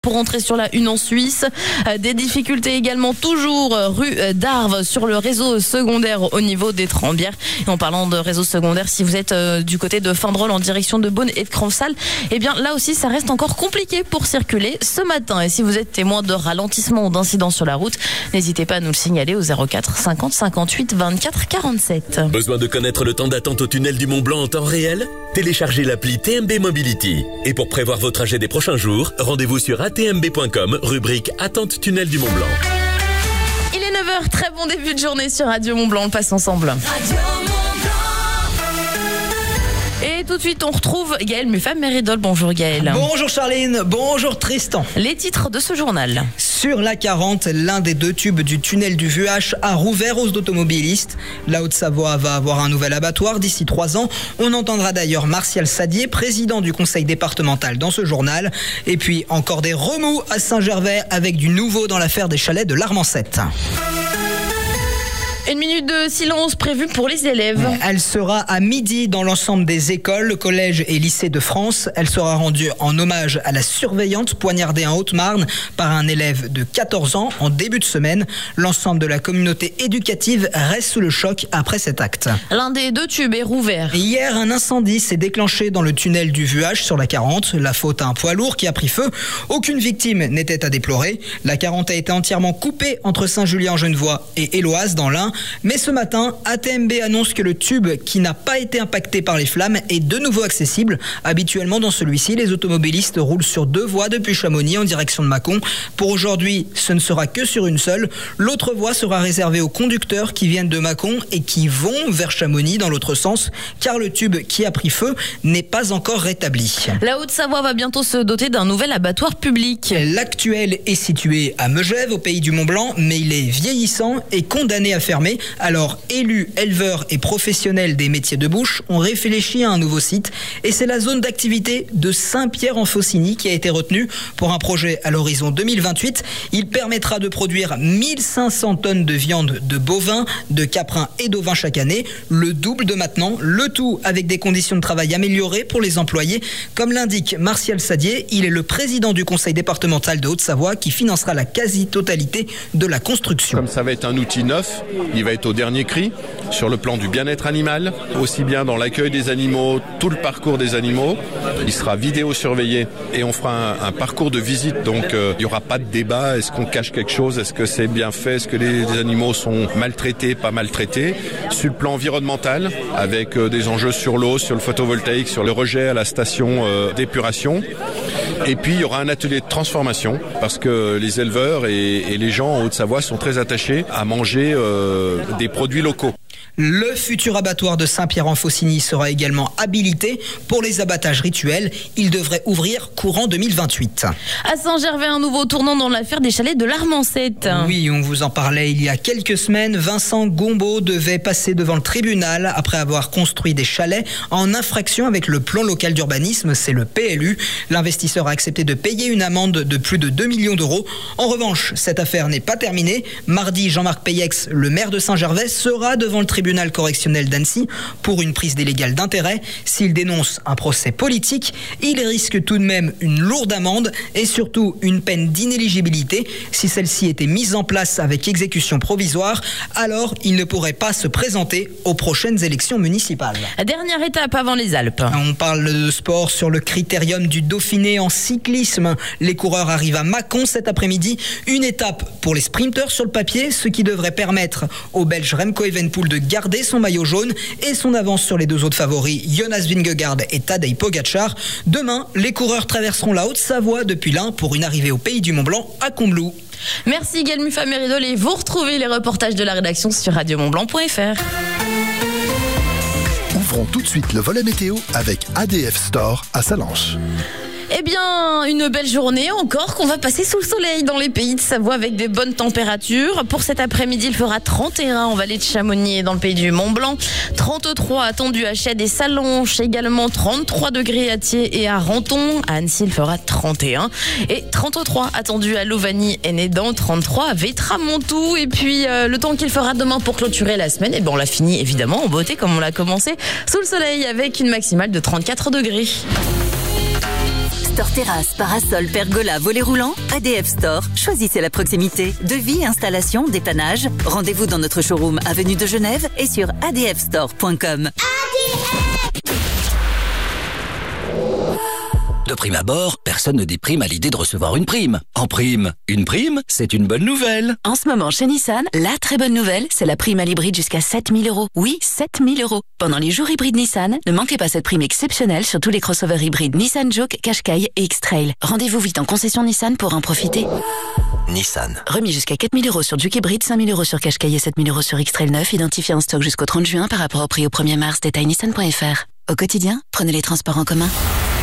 Pour rentrer sur la une en Suisse, des difficultés également toujours rue d'Arves sur le réseau secondaire au niveau des Trembières. Et en parlant de réseau secondaire, si vous êtes du côté de Findrol en direction de Beaune et de Cranfsal, eh bien là aussi ça reste encore compliqué pour circuler ce matin. Et si vous êtes témoin de ralentissement ou d'incidents sur la route, n'hésitez pas à nous le signaler au 04 50 58 24 47. Besoin de connaître le temps d'attente au tunnel du Mont Blanc en temps réel ? Téléchargez l'appli TMB Mobility. Et pour prévoir vos trajets des prochains jours, rendez-vous sur atmb.com, rubrique Attente tunnel du Mont Blanc. Il est 9h, très bon début de journée sur Radio Mont Blanc, on le passe ensemble. Et tout de suite, on retrouve Gaël Muffat-Méridol. Bonjour Gaël. Bonjour Charline, bonjour Tristan. Les titres de ce journal. Sur la 40, l'un des deux tubes du tunnel du Vuache a rouvert aux automobilistes. La Haute-Savoie va avoir un nouvel abattoir d'ici 3 ans. On entendra d'ailleurs Martial Sadier, président du conseil départemental dans ce journal. Et puis encore des remous à Saint-Gervais avec du nouveau dans l'affaire des chalets de l'Armancette. Une minute de silence prévue pour les élèves. Elle sera à midi dans l'ensemble des écoles, collèges et lycées de France. Elle sera rendue en hommage à la surveillante poignardée en Haute-Marne par un élève de 14 ans en début de semaine. L'ensemble de la communauté éducative reste sous le choc après cet acte. L'un des deux tubes est rouvert. Hier, un incendie s'est déclenché dans le tunnel du Vuache sur la 40. La faute à un poids lourd qui a pris feu. Aucune victime n'était à déplorer. La 40 a été entièrement coupée entre Saint-Julien-en-Genevois et Éloise dans l'Ain. Mais ce matin, ATMB annonce que le tube qui n'a pas été impacté par les flammes est de nouveau accessible. Habituellement, dans celui-ci, les automobilistes roulent sur 2 voies depuis Chamonix en direction de Mâcon. Pour aujourd'hui, ce ne sera que sur une seule. L'autre voie sera réservée aux conducteurs qui viennent de Mâcon et qui vont vers Chamonix dans l'autre sens, car le tube qui a pris feu n'est pas encore rétabli. La Haute-Savoie va bientôt se doter d'un nouvel abattoir public. L'actuel est situé à Megève, au pays du Mont Blanc, mais il est vieillissant et condamné à fermer. Alors, élus, éleveurs et professionnels des métiers de bouche ont réfléchi à un nouveau site et c'est la zone d'activité de Saint-Pierre-en-Faucigny qui a été retenue pour un projet à l'horizon 2028. Il permettra de produire 1500 tonnes de viande de bovins, de caprins et d'ovins chaque année, le double de maintenant, le tout avec des conditions de travail améliorées pour les employés. Comme l'indique Martial Sadier, il est le président du conseil départemental de Haute-Savoie qui financera la quasi-totalité de la construction. Comme ça va être un outil neuf, il va être au dernier cri sur le plan du bien-être animal, aussi bien dans l'accueil des animaux, tout le parcours des animaux. Il sera vidéo-surveillé et on fera un parcours de visite. Donc il n'y aura pas de débat. Est-ce qu'on cache quelque chose? Est-ce que c'est bien fait? Est-ce que les animaux sont maltraités, pas maltraités? Sur le plan environnemental, avec des enjeux sur l'eau, sur le photovoltaïque, sur le rejet à la station d'épuration. Et puis il y aura un atelier de transformation parce que les éleveurs et les gens en Haute-Savoie sont très attachés à manger des produits locaux. Le futur abattoir de Saint-Pierre-en-Faucigny sera également habilité pour les abattages rituels. Il devrait ouvrir courant 2028. À Saint-Gervais, un nouveau tournant dans l'affaire des chalets de l'Armancette. Oui, on vous en parlait il y a quelques semaines. Vincent Gombaud devait passer devant le tribunal après avoir construit des chalets en infraction avec le plan local d'urbanisme, c'est le PLU. L'investisseur a accepté de payer une amende de plus de 2 millions d'euros. En revanche, cette affaire n'est pas terminée. Mardi, Jean-Marc Payex, le maire de Saint-Gervais, sera devant le tribunal correctionnel d'Annecy pour une prise d'illégale d'intérêt. S'il dénonce un procès politique, il risque tout de même une lourde amende et surtout une peine d'inéligibilité. Si celle-ci était mise en place avec exécution provisoire, alors il ne pourrait pas se présenter aux prochaines élections municipales. Dernière étape avant les Alpes. On parle de sport sur le critérium du Dauphiné en cyclisme. Les coureurs arrivent à Mâcon cet après-midi. Une étape pour les sprinteurs sur le papier, ce qui devrait permettre au Belge Remco Evenepoel de garder son maillot jaune et son avance sur les 2 autres favoris, Jonas Vingegaard et Tadej Pogačar. Demain, les coureurs traverseront la Haute-Savoie depuis l'Ain pour une arrivée au pays du Mont Blanc à Combloux. Merci Gaël Muffat-Méridol et vous retrouvez les reportages de la rédaction sur radiomontblanc.fr. Ouvrons tout de suite le volet météo avec ADF Store à Sallanches. Eh bien, une belle journée encore qu'on va passer sous le soleil dans les pays de Savoie avec des bonnes températures. Pour cet après-midi, il fera 31 en vallée de Chamonix et dans le pays du Mont Blanc. 33 attendu à Chède et Sallanches, également 33 degrés à Thiers et à Renton. À Annecy, il fera 31 et 33 attendu à Louvagny et Nédan, 33 à Vétramontou. Et puis, le temps qu'il fera demain pour clôturer la semaine, eh ben, on l'a fini évidemment en beauté comme on l'a commencé sous le soleil avec une maximale de 34 degrés. Store terrasse, parasol, pergola, volet roulant. ADF Store. Choisissez la proximité. Devis, installation, dépannage. Rendez-vous dans notre showroom avenue de Genève et sur adfstore.com. De prime abord, personne ne déprime à l'idée de recevoir une prime. En prime, une prime, c'est une bonne nouvelle. En ce moment, chez Nissan, la très bonne nouvelle, c'est la prime à l'hybride jusqu'à 7 000 €. Oui, 7 000 €. Pendant les jours hybrides Nissan, ne manquez pas cette prime exceptionnelle sur tous les crossovers hybrides Nissan Juke, Qashqai et X-Trail. Rendez-vous vite en concession Nissan pour en profiter. Nissan. Remis jusqu'à 4 000 € sur Juke hybride, 5 000 € sur Qashqai et 7 000 € sur X-Trail 9, identifié en stock jusqu'au 30 juin par rapport au prix au 1er mars. Détail nissan.fr. Au quotidien, prenez les transports en commun.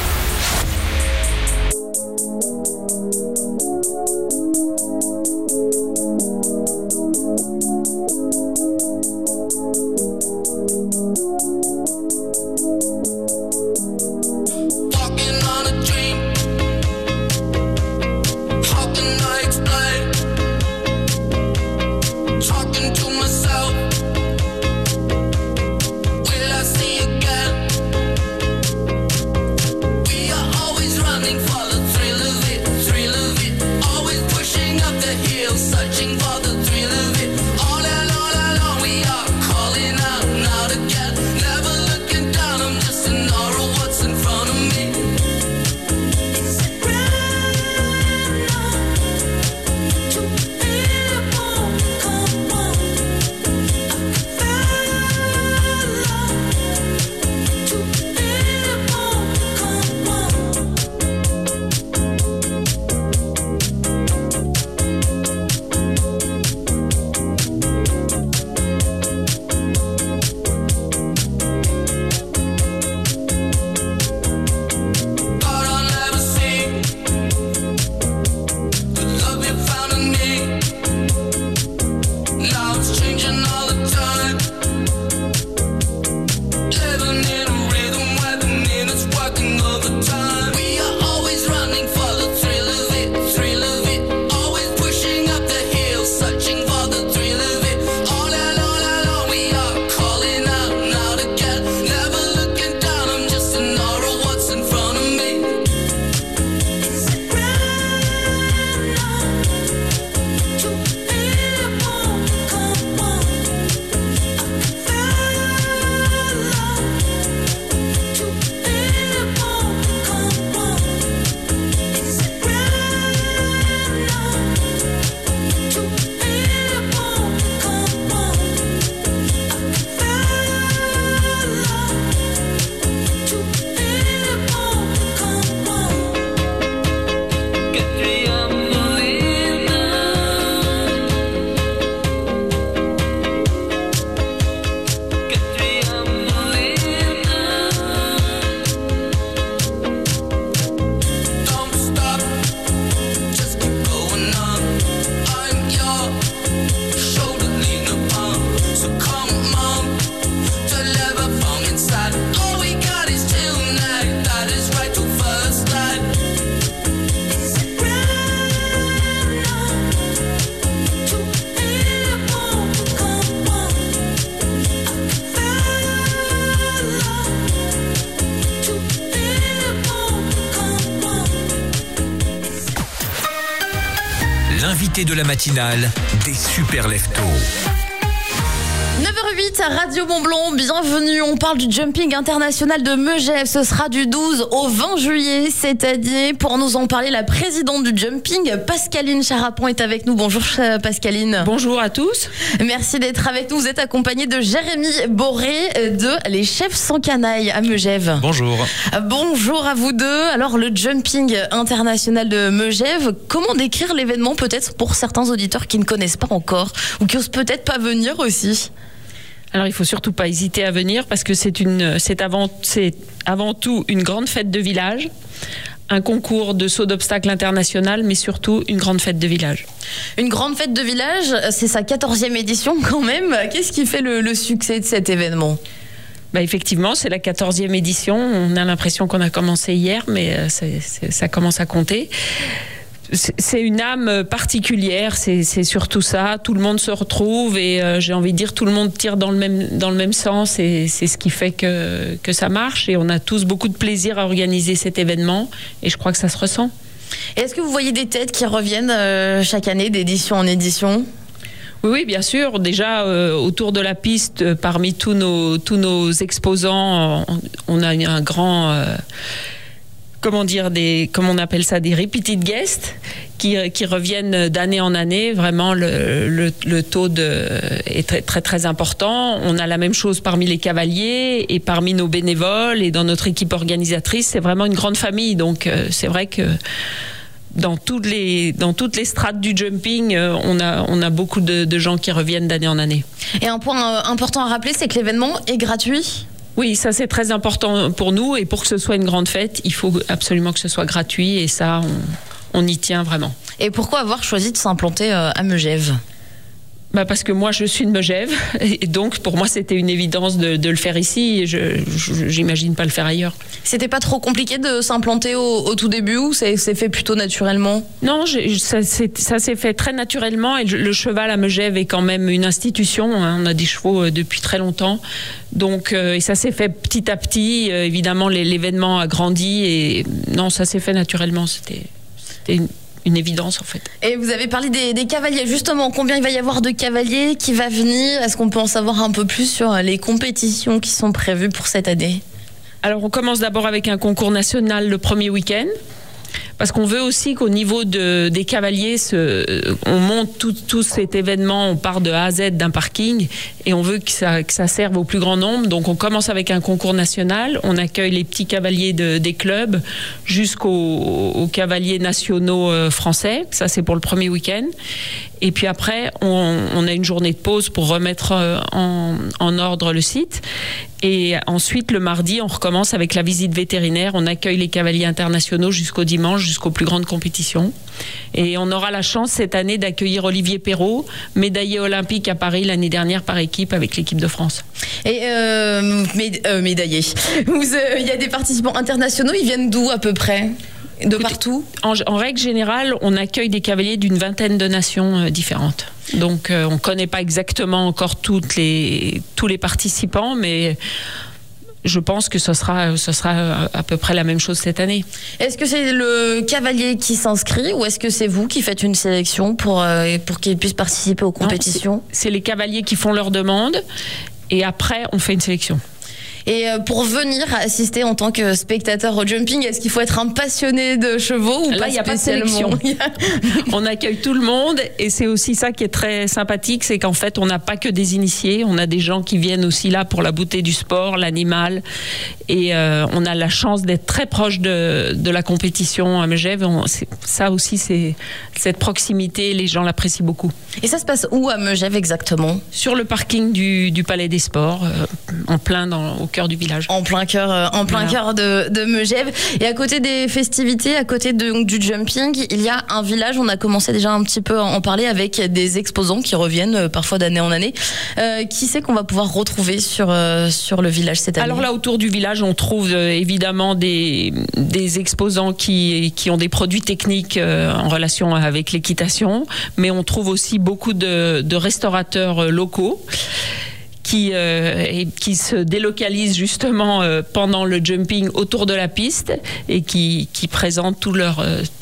L'invité de la matinale des super leftos. 9h08 à Radio Mont-Blanc, bienvenue. On parle du jumping international de Megève. Ce sera du 12 au 20 juillet cette année. Pour nous en parler, la présidente du jumping, Pascaline Charapon, est avec nous. Bonjour Pascaline. Bonjour à tous. Merci d'être avec nous. Vous êtes accompagnée de Jérémy Boré de Les Chefs sans canaille à Megève. Bonjour. Bonjour à vous deux. Alors le jumping international de Megève, comment décrire l'événement peut-être pour certains auditeurs qui ne connaissent pas encore ou qui osent peut-être pas venir aussi? Alors il faut surtout pas hésiter à venir parce que c'est avant tout une grande fête de village, un concours de saut d'obstacles international, mais surtout une grande fête de village. Une grande fête de village, c'est sa 14e édition quand même. Qu'est-ce qui fait le succès de cet événement ? Effectivement, c'est la 14e édition. On a l'impression qu'on a commencé hier, mais ça commence à compter. C'est une âme particulière, c'est surtout ça. Tout le monde se retrouve et j'ai envie de dire tout le monde tire dans le même sens et c'est ce qui fait que ça marche. Et on a tous beaucoup de plaisir à organiser cet événement et je crois que ça se ressent. Et est-ce que vous voyez des têtes qui reviennent chaque année d'édition en édition ? Oui, bien sûr. Déjà, autour de la piste, parmi tous nos exposants, on a un grand... comment on appelle ça, des repeated guests qui reviennent d'année en année. Vraiment, le taux est très, très, très important. On a la même chose parmi les cavaliers et parmi nos bénévoles et dans notre équipe organisatrice. C'est vraiment une grande famille. Donc, c'est vrai que dans toutes les strates du jumping, on a beaucoup de gens qui reviennent d'année en année. Et un point important à rappeler, c'est que l'événement est gratuit. Oui, ça c'est très important pour nous et pour que ce soit une grande fête, il faut absolument que ce soit gratuit et ça, on y tient vraiment. Et pourquoi avoir choisi de s'implanter à Megève ? Parce que moi je suis de Megève et donc pour moi c'était une évidence de le faire ici et j'imagine pas le faire ailleurs. C'était pas trop compliqué de s'implanter au tout début ou c'est fait plutôt naturellement ? Non, ça s'est fait très naturellement et le cheval à Megève est quand même une institution, hein, on a des chevaux depuis très longtemps donc et ça s'est fait petit à petit, évidemment l'événement a grandi et non ça s'est fait naturellement, c'était une évidence en fait. Et vous avez parlé des cavaliers, justement, combien il va y avoir de cavaliers qui va venir ? Est-ce qu'on peut en savoir un peu plus sur les compétitions qui sont prévues pour cette année ? Alors on commence d'abord avec un concours national le premier week-end, parce qu'on veut aussi qu'au niveau des cavaliers, on monte tout cet événement, on part de A à Z d'un parking et on veut que ça serve au plus grand nombre. Donc on commence avec un concours national, on accueille les petits cavaliers des clubs jusqu'aux cavaliers nationaux français, ça c'est pour le premier week-end. Et puis après, on a une journée de pause pour remettre en ordre le site. Et ensuite, le mardi, on recommence avec la visite vétérinaire. On accueille les cavaliers internationaux jusqu'au dimanche, jusqu'aux plus grandes compétitions. Et on aura la chance cette année d'accueillir Olivier Perrault, médaillé olympique à Paris l'année dernière par équipe avec l'équipe de France. Et médaillé. Il y a des participants internationaux, ils viennent d'où à peu près ? De partout ? En règle générale, on accueille des cavaliers d'une vingtaine de nations différentes. Donc, on ne connaît pas exactement encore tous les participants, mais je pense que ce sera à peu près la même chose cette année. Est-ce que c'est le cavalier qui s'inscrit ou est-ce que c'est vous qui faites une sélection pour qu'il puisse participer aux compétitions ? Non, c'est les cavaliers qui font leur demande et après, on fait une sélection. Et pour venir assister en tant que spectateur au jumping, est-ce qu'il faut être un passionné de chevaux ou là, pas ? Il n'y a pas de sélection. On accueille tout le monde et c'est aussi ça qui est très sympathique, c'est qu'en fait, on n'a pas que des initiés, on a des gens qui viennent aussi là pour la beauté du sport, l'animal. Et on a la chance d'être très proche de la compétition à Megève. Ça aussi, c'est cette proximité, les gens l'apprécient beaucoup. Et ça se passe où à Megève exactement ? Sur le parking du Palais des Sports, en plein au cœur du village. En plein cœur de Megève. Et à côté des festivités, à côté du jumping, il y a un village. On a commencé déjà un petit peu à en parler avec des exposants qui reviennent parfois d'année en année. Qui c'est qu'on va pouvoir retrouver sur le village cette année ? Alors là, autour du village, on trouve évidemment des exposants qui ont des produits techniques en relation avec l'équitation, mais on trouve aussi beaucoup de restaurateurs locaux qui se délocalisent justement pendant le jumping autour de la piste et qui présentent tout leur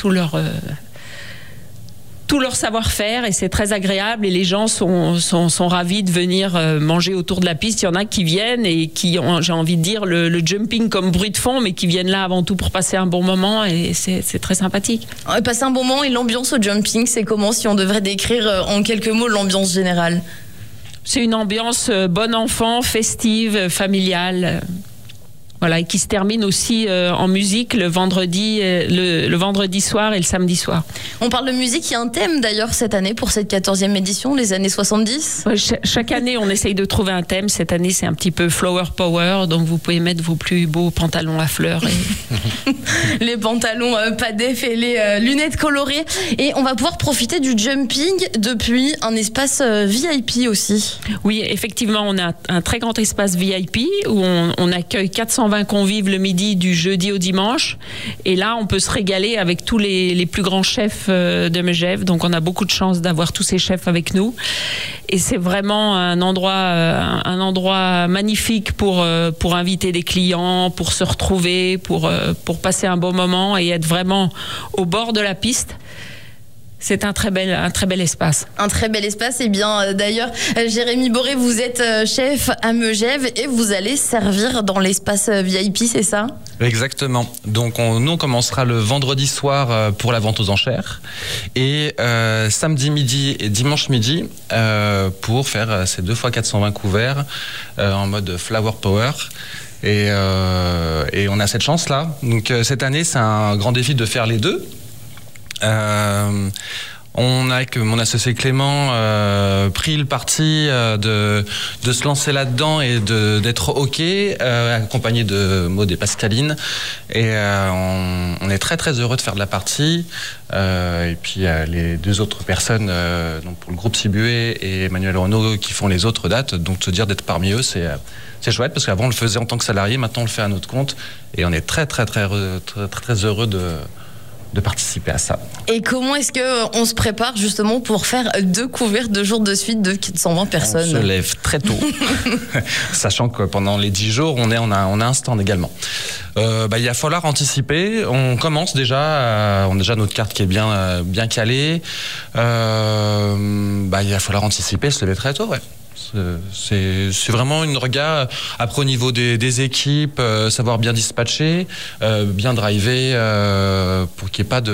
savoir-faire et c'est très agréable et les gens sont ravis de venir manger autour de la piste. Il y en a qui viennent et qui ont, j'ai envie de dire, le jumping comme bruit de fond, mais qui viennent là avant tout pour passer un bon moment et c'est très sympathique. Passer un bon moment et l'ambiance au jumping, c'est comment si on devrait décrire en quelques mots l'ambiance générale ? C'est une ambiance bon enfant, festive, familiale. Voilà, et qui se termine aussi en musique le vendredi soir et le samedi soir. On parle de musique, il y a un thème d'ailleurs cette année pour cette 14e édition, les années 70. Ouais, chaque année, on essaye de trouver un thème. Cette année, c'est un petit peu Flower Power, donc vous pouvez mettre vos plus beaux pantalons à fleurs. Les pantalons pas d'eff et les lunettes colorées. Et on va pouvoir profiter du jumping depuis un espace VIP aussi. Oui, effectivement, on a un très grand espace VIP où on accueille 400 420 convives le midi du jeudi au dimanche. Et là, on peut se régaler avec tous les plus grands chefs de Megève. Donc, on a beaucoup de chance d'avoir tous ces chefs avec nous. Et c'est vraiment un endroit magnifique pour inviter des clients, pour se retrouver, pour passer un bon moment et être vraiment au bord de la piste. C'est un très bel espace. Un très bel espace. Et bien, d'ailleurs, Jérémy Boré, vous êtes chef à Megève et vous allez servir dans l'espace VIP, c'est ça ? Exactement. Donc, on commencera le vendredi soir pour la vente aux enchères et samedi midi et dimanche midi pour faire ces 2 fois 420 couverts en mode Flower Power. Et on a cette chance-là. Donc, cette année, c'est un grand défi de faire les deux. On a, avec mon associé Clément, pris le parti de se lancer là-dedans et d'être OK, accompagné de Maud et Pascaline. Et on est très très heureux de faire de la partie. Et puis les 2 autres personnes, donc pour le groupe Sibué et Emmanuel Renaud, qui font les autres dates. Donc se dire d'être parmi eux, c'est chouette parce qu'avant on le faisait en tant que salarié, maintenant on le fait à notre compte. Et on est très très très très heureux de participer à ça. Et comment est-ce qu'on se prépare justement pour faire 2 couverts 2 jours de suite de 420 personnes ? On se lève très tôt, sachant que pendant les 10 jours, on a un stand également. Il va falloir anticiper. On commence déjà, on a déjà notre carte qui est bien calée. Il va falloir anticiper, se lever très tôt, ouais. C'est vraiment une regard. Après, au niveau des équipes, savoir bien dispatcher, bien driver, pour qu'il n'y ait pas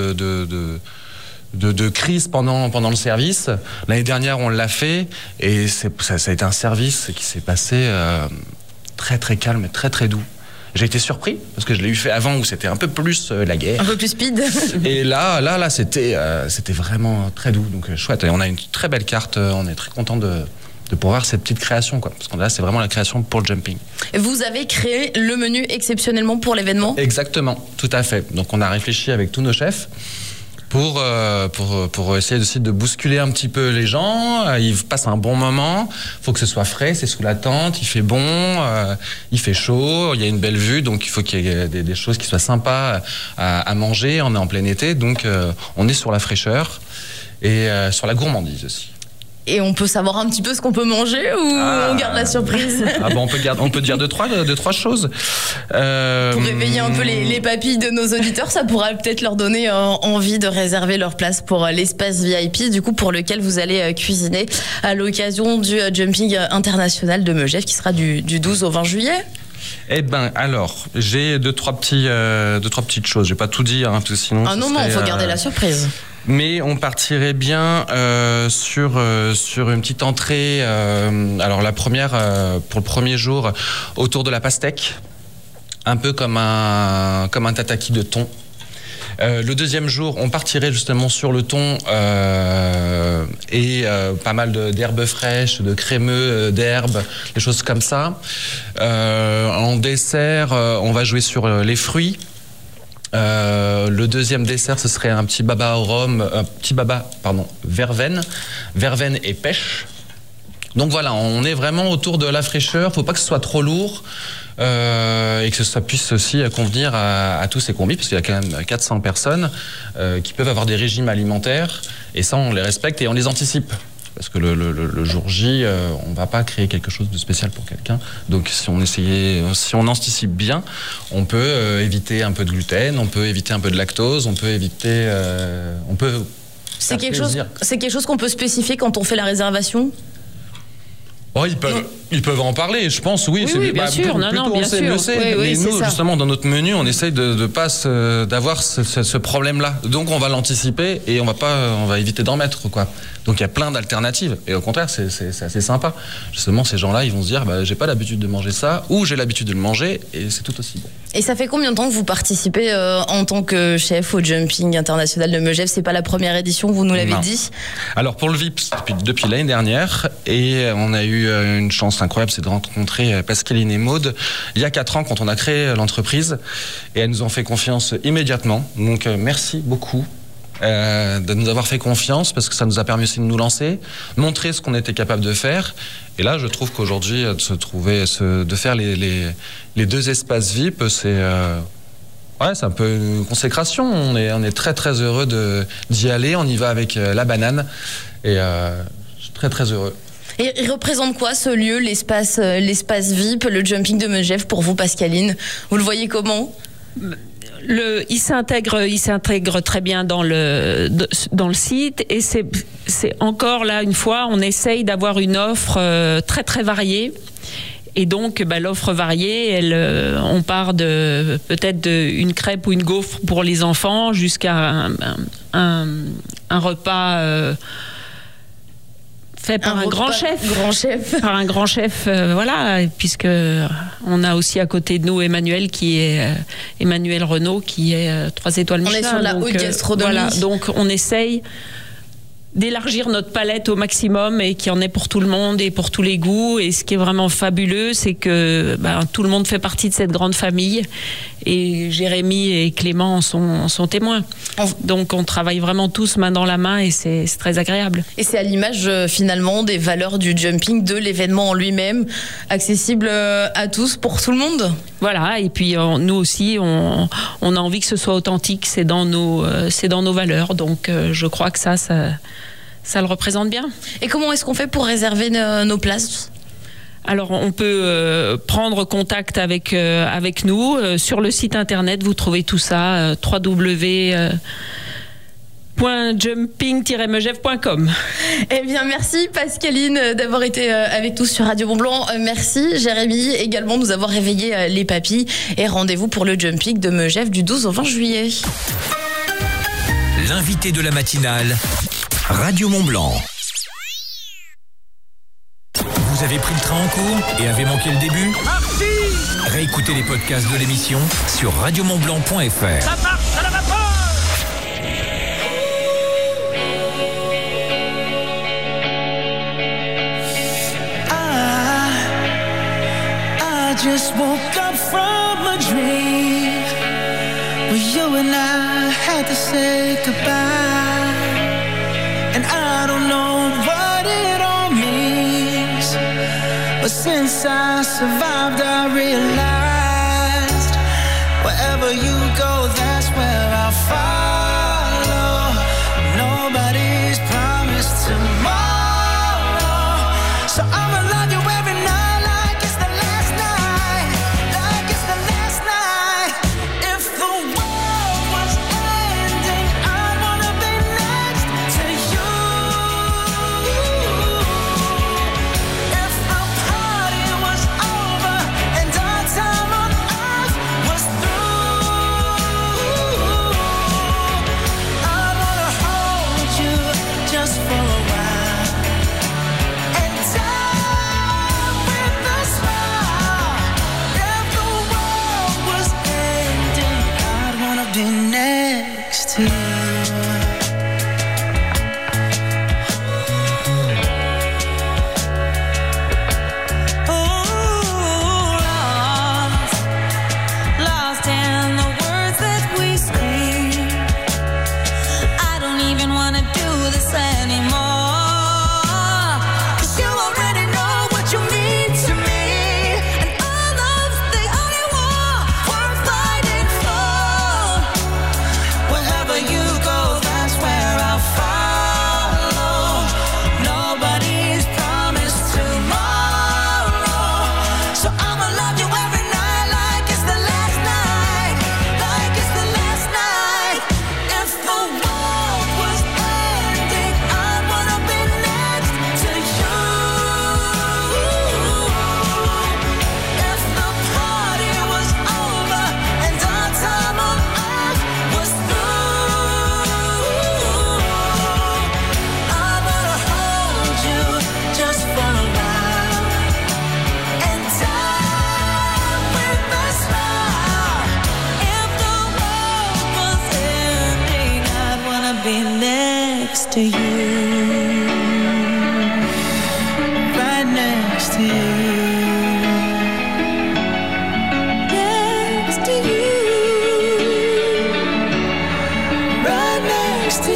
de crise pendant le service. L'année dernière, on l'a fait et ça a été un service qui s'est passé très très calme et très très doux. J'ai été surpris parce que je l'ai eu fait avant où c'était un peu plus la guerre. Un peu plus speed. Et là, c'était vraiment très doux, donc chouette. Et on a une très belle carte. On est très content de pouvoir avoir cette petite création, quoi. Parce que là, c'est vraiment la création pour le jumping. Vous avez créé le menu exceptionnellement pour l'événement ? Exactement, tout à fait. Donc on a réfléchi avec tous nos chefs pour essayer aussi de bousculer un petit peu les gens. Ils passent un bon moment. Il faut que ce soit frais, c'est sous la tente, il fait bon, il fait chaud, il y a une belle vue, donc il faut qu'il y ait des choses qui soient sympas à manger. On est en plein été, donc on est sur la fraîcheur et sur la gourmandise aussi. Et on peut savoir un petit peu ce qu'on peut manger ou on garde la surprise ? On peut dire deux, trois choses. Pour réveiller un peu les papilles de nos auditeurs, ça pourra peut-être leur donner envie de réserver leur place pour l'espace VIP, du coup pour lequel vous allez cuisiner à l'occasion du Jumping International de Megève qui sera du 12 au 20 juillet. Alors, j'ai deux, trois petites choses. Je vais pas tout dire, parce que sinon. Ah non, il faut garder la surprise. Mais on partirait bien sur une petite entrée. Alors la première, pour le premier jour, autour de la pastèque, un peu comme un tataki de thon. Le deuxième jour, on partirait justement sur le thon et pas mal d'herbes fraîches, de crémeux, d'herbes, des choses comme ça. En dessert, on va jouer sur les fruits. Le deuxième dessert, ce serait un petit baba au rhum, verveine et pêche. Donc voilà, on est vraiment autour de la fraîcheur. Faut pas que ce soit trop lourd et que ça puisse aussi convenir à tous ces combis, parce qu'il y a quand même 400 personnes qui peuvent avoir des régimes alimentaires, et ça on les respecte et on les anticipe. Parce que le jour J, on ne va pas créer quelque chose de spécial pour quelqu'un. Donc si on anticipe bien, on peut éviter un peu de gluten, on peut éviter un peu de lactose, on peut éviter... C'est quelque chose qu'on peut spécifier quand on fait la réservation ? Oh, ils peuvent en parler, je pense, oui. Oui, bien sûr. Plus tôt on sait, mieux c'est. Mais nous, justement, dans notre menu, on essaye d'avoir ce problème-là. Donc, on va l'anticiper et on va éviter d'en mettre, quoi. Donc, il y a plein d'alternatives. Et au contraire, c'est assez sympa. Justement, ces gens-là, ils vont se dire, j'ai pas l'habitude de manger ça, ou j'ai l'habitude de le manger, et c'est tout aussi bon. Et ça fait combien de temps que vous participez en tant que chef au Jumping International de Megève ? C'est pas la première édition, vous nous l'avez dit ? Alors, pour le VIP, depuis l'année dernière, et on a eu une chance incroyable, c'est de rencontrer Pascaline et Maud il y a 4 ans quand on a créé l'entreprise, et elles nous ont fait confiance immédiatement. Donc merci beaucoup de nous avoir fait confiance parce que ça nous a permis aussi de nous lancer, montrer ce qu'on était capable de faire. Et là, je trouve qu'aujourd'hui, de faire les 2 espaces VIP, c'est un peu une consécration. On est très très heureux d'y aller. On y va avec la banane et je suis très très heureux. Et il représente quoi ce lieu, l'espace VIP, le jumping de Megève pour vous, Pascaline? Vous le voyez comment? Il s'intègre très bien dans le site et c'est encore là une fois on essaye d'avoir une offre très très variée et donc l'offre variée on part de peut-être une crêpe ou une gaufre pour les enfants jusqu'à un repas fait par un grand chef. Par un grand chef, puisque on a aussi à côté de nous Emmanuel Emmanuel Renaud qui est 3 étoiles Michelin. On est sur la haute gastronomie. Donc on essaye d'élargir notre palette au maximum et qu'il y en ait pour tout le monde et pour tous les goûts. Et ce qui est vraiment fabuleux, c'est que tout le monde fait partie de cette grande famille et Jérémy et Clément sont témoins. Donc on travaille vraiment tous main dans la main et c'est très agréable. Et c'est à l'image finalement des valeurs du jumping, de l'événement en lui-même, accessible à tous, pour tout le monde. Voilà, et puis nous aussi, on a envie que ce soit authentique, c'est dans nos valeurs. Donc je crois que ça le représente bien. Et comment est-ce qu'on fait pour réserver nos places ? Alors on peut prendre contact avec nous sur le site internet. Vous trouvez tout ça www.jumping-megève.com. Eh bien, merci Pascaline d'avoir été avec nous sur Radio Mont-Blanc. Merci Jérémy également de nous avoir réveillé les papilles. Et rendez-vous pour le jumping de Megève du 12 au 20 juillet. L'invité de la matinale, Radio Mont-Blanc. Vous avez pris le train en cours et avez manqué le début ? Merci ! Réécoutez les podcasts de l'émission sur radiomontblanc.fr. Ça marche à la vapeur ! I just woke up from a dream where you and I had to say goodbye, and I don't know what it all means, but since I survived I realized wherever you go, that's where I'll follow. Nobody's promised tomorrow, so I'ma love you every night. To you, right next to you, next to you, right next to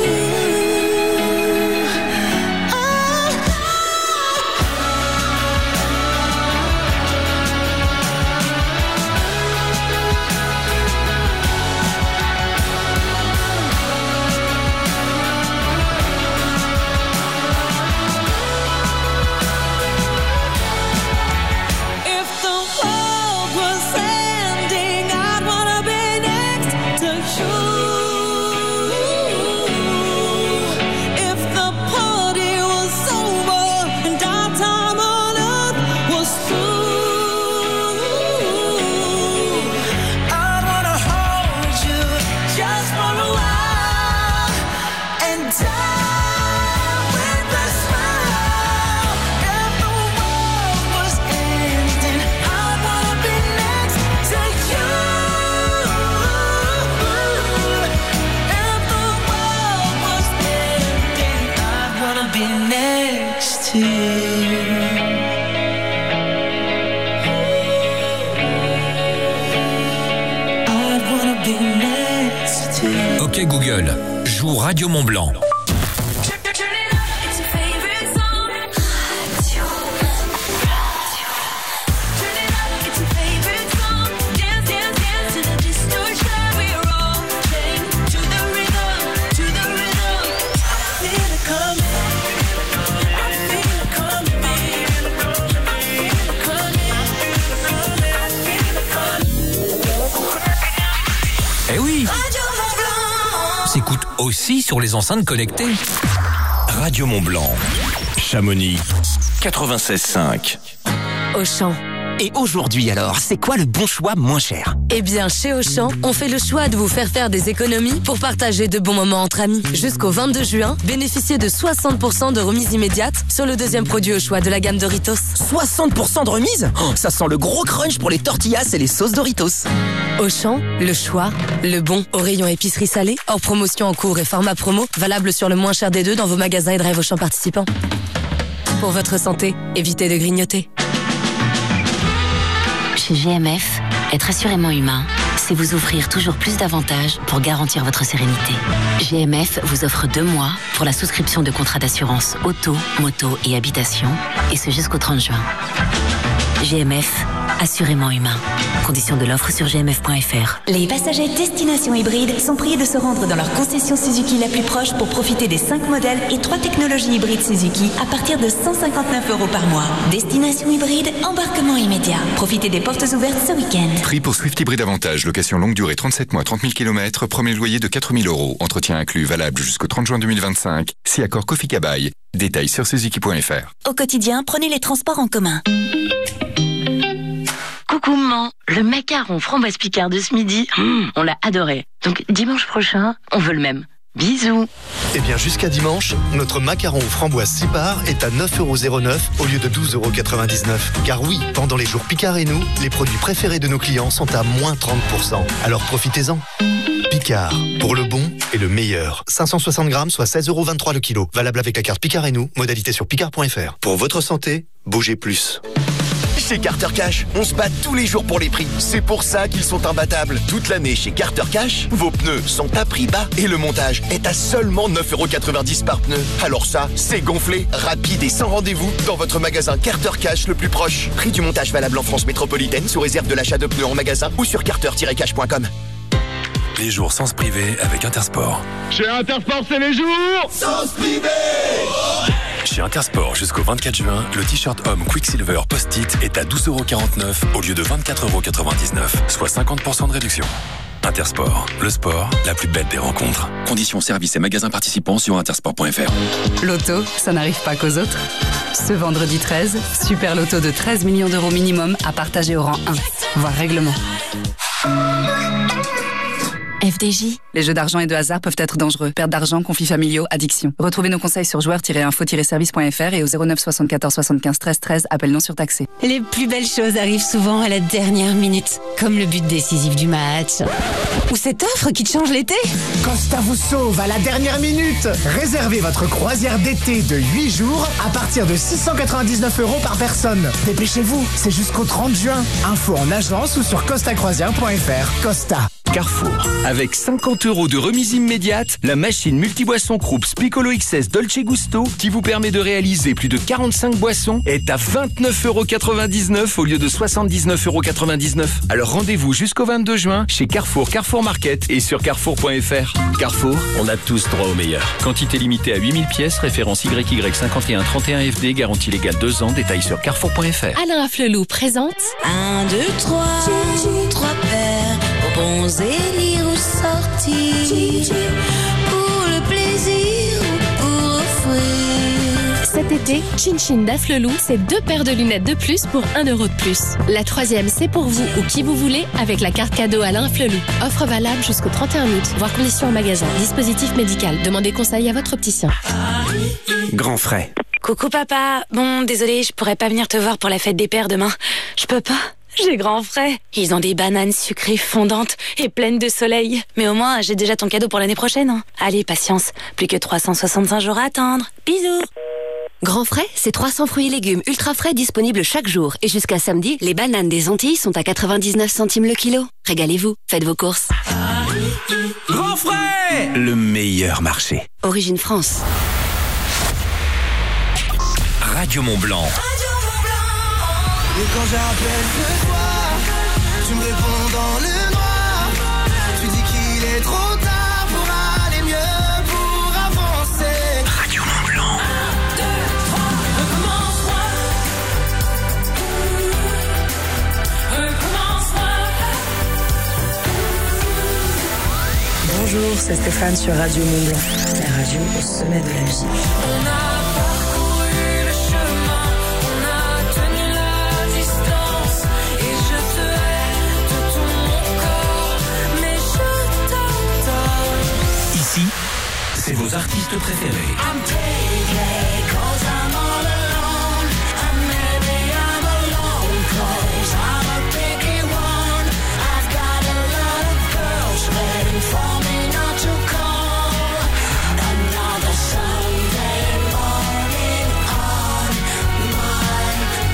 be next to you. I wanna be next to you. Ok Google, joue Radio Mont Blanc. Eh oui, s'écoute aussi sur les enceintes connectées. Radio Mont Blanc, Chamonix, 96.5. Auchan. Et aujourd'hui alors, c'est quoi le bon choix moins cher? Eh bien, chez Auchan, on fait le choix de vous faire faire des économies pour partager de bons moments entre amis. Jusqu'au 22 juin, bénéficiez de 60% de remise immédiate sur le deuxième produit au choix de la gamme Doritos. 60% de remise? Oh, ça sent le gros crunch pour les tortillas et les sauces Doritos. Auchan, le choix, le bon. Au rayon épicerie salée, hors promotion en cours et format promo, valable sur le moins cher des deux dans vos magasins et drive Auchan participants. Pour votre santé, évitez de grignoter. Chez GMF, être assurément humain, c'est vous offrir toujours plus d'avantages pour garantir votre sérénité. GMF vous offre 2 mois pour la souscription de contrats d'assurance auto, moto et habitation, et ce jusqu'au 30 juin. GMF, assurément humain. Conditions de l'offre sur gmf.fr. Les passagers destination hybride sont priés de se rendre dans leur concession Suzuki la plus proche pour profiter des 5 modèles et 3 technologies hybrides Suzuki à partir de 159 € par mois. Destination hybride, embarquement immédiat. Profitez des portes ouvertes ce week-end. Prix pour Swift Hybride Avantage, location longue durée 37 mois, 30 000 km, premier loyer de 4 000 €. Entretien inclus, valable jusqu'au 30 juin 2025. Si accord Kofi Kabaï. Détails sur suzuki.fr. Au quotidien, prenez les transports en commun. Coucou maman, le macaron framboise Picard de ce midi, on l'a adoré. Donc dimanche prochain, on veut le même. Bisous. Eh bien jusqu'à dimanche, notre macaron aux framboises 6 parts est à 9,09 € au lieu de 12,99 €. Car oui, pendant les jours Picard et nous, les produits préférés de nos clients sont à moins 30%. Alors profitez-en. Picard, pour le bon et le meilleur. 560 grammes, soit 16,23 € le kilo. Valable avec la carte Picard et nous, modalité sur picard.fr. Pour votre santé, bougez plus. Chez Carter Cash, on se bat tous les jours pour les prix. C'est pour ça qu'ils sont imbattables. Toute l'année chez Carter Cash, vos pneus sont à prix bas et le montage est à seulement 9,90 € par pneu. Alors ça, c'est gonflé, rapide et sans rendez-vous dans votre magasin Carter Cash le plus proche. Prix du montage valable en France métropolitaine sous réserve de l'achat de pneus en magasin ou sur carter-cash.com. Les jours sans se priver avec Intersport. Chez Intersport, c'est les jours sans se priver. Chez Intersport, jusqu'au 24 juin, le t-shirt homme Quicksilver Post-it est à 12,49 € au lieu de 24,99 €, soit 50% de réduction. Intersport, le sport, la plus belle des rencontres. Conditions, services et magasins participants sur intersport.fr. Loto, ça n'arrive pas qu'aux autres. Ce vendredi 13, super loto de 13 millions d'euros minimum à partager au rang 1. Voir règlement. FDJ. Les jeux d'argent et de hasard peuvent être dangereux. Perte d'argent, conflits familiaux, addiction. Retrouvez nos conseils sur joueurs-info-service.fr et au 09 74 75 13 13, appel non surtaxé. Les plus belles choses arrivent souvent à la dernière minute, comme le but décisif du match. Ou cette offre qui te change l'été. Costa vous sauve à la dernière minute. Réservez votre croisière d'été de 8 jours à partir de 699 € par personne. Dépêchez-vous, c'est jusqu'au 30 juin. Info en agence ou sur costacroisière.fr. Costa. Carrefour. Avec 50 € de remise immédiate, la machine multiboisson Krups Piccolo XS Dolce Gusto, qui vous permet de réaliser plus de 45 boissons, est à 29,99 € au lieu de 79,99 €. Alors rendez-vous jusqu'au 22 juin chez Carrefour, Carrefour Market et sur carrefour.fr. Carrefour, on a tous droit au meilleur. Quantité limitée à 8000 pièces, référence YY5131FD, garantie légale 2 ans, détails sur carrefour.fr. Alain Afflelou présente 1, 2, 3, 3 paires. Bons élire ou sortir pour le plaisir ou pour offrir. Cet été, Chin Chin d'Afflelou, c'est 2 paires de lunettes de plus pour 1 € de plus. La 3e, c'est pour vous ou qui vous voulez avec la carte cadeau Alain Afflelou. Offre valable jusqu'au 31 août. Voir conditions en magasin. Dispositif médical. Demandez conseil à votre opticien. Grand frais. Coucou papa. Bon, désolé, je pourrais pas venir te voir pour la fête des pères demain. Je peux pas. J'ai grand frais. Ils ont des bananes sucrées fondantes et pleines de soleil. Mais au moins, j'ai déjà ton cadeau pour l'année prochaine. Hein. Allez, patience. Plus que 365 jours à attendre. Bisous. Grand Frais, c'est 300 fruits et légumes ultra frais disponibles chaque jour. Et jusqu'à samedi, les bananes des Antilles sont à 99 centimes le kilo. Régalez-vous, faites vos courses. Grand Frais, le meilleur marché. Origine France. Radio Mont-Blanc. Et quand j'appelle ce soir, tu me réponds dans le noir. Tu dis qu'il est trop tard pour aller mieux, pour avancer. Radio Mont-Blanc. 1, 2, 3, recommence-moi. Bonjour, c'est Stéphane sur Radio Mont-Blanc, la radio au sommet de la musique. On a parcouru le chemin, on a tenu la distance. Et je te hais de tout mon corps, mais je t'adore. Ici, c'est vos artistes préférés. I'm taken 'cause I'm all alone. And maybe I'm alone 'cause I'm a picky one. I've got a lot of girls waiting for me not to call. Another Sunday morning on my